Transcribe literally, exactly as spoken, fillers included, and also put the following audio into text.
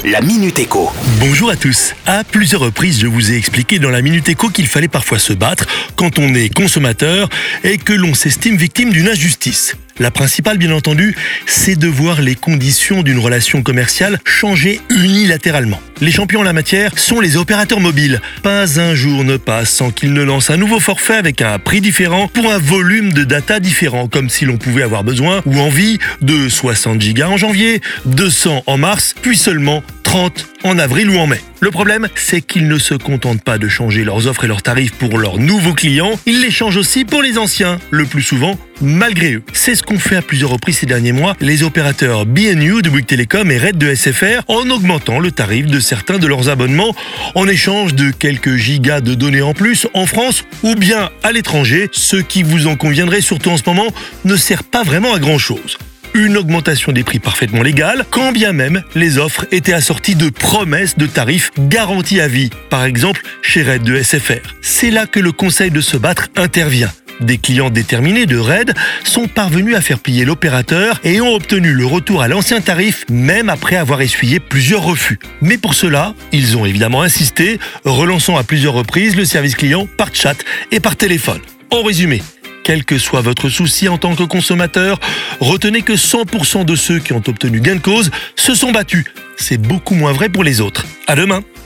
la Minute Éco. Bonjour à tous. À plusieurs reprises, je vous ai expliqué dans la Minute Éco qu'il fallait parfois se battre quand on est consommateur et que l'on s'estime victime d'une injustice. La principale, bien entendu, c'est de voir les conditions d'une relation commerciale changer unilatéralement. Les champions en la matière sont les opérateurs mobiles. Pas un jour ne passe sans qu'ils ne lancent un nouveau forfait avec un prix différent pour un volume de data différent, comme si l'on pouvait avoir besoin ou envie de soixante gigas en janvier, deux cents en mars, puis seulement trente en avril ou en mai. Le problème, c'est qu'ils ne se contentent pas de changer leurs offres et leurs tarifs pour leurs nouveaux clients, ils les changent aussi pour les anciens, le plus souvent malgré eux. C'est ce qu'ont fait à plusieurs reprises ces derniers mois les opérateurs B N U de Bouygues Telecom et Red de S F R en augmentant le tarif de certains de leurs abonnements en échange de quelques gigas de données en plus en France ou bien à l'étranger, ce qui vous en conviendrait surtout en ce moment ne sert pas vraiment à grand chose. Une augmentation des prix parfaitement légale, quand bien même les offres étaient assorties de promesses de tarifs garantis à vie, par exemple chez Red de S F R. C'est là que le conseil de se battre intervient. Des clients déterminés de Red sont parvenus à faire plier l'opérateur et ont obtenu le retour à l'ancien tarif même après avoir essuyé plusieurs refus. Mais pour cela, ils ont évidemment insisté, relançant à plusieurs reprises le service client par chat et par téléphone. En résumé, quel que soit votre souci en tant que consommateur, retenez que cent pour cent de ceux qui ont obtenu gain de cause se sont battus. C'est beaucoup moins vrai pour les autres. À demain.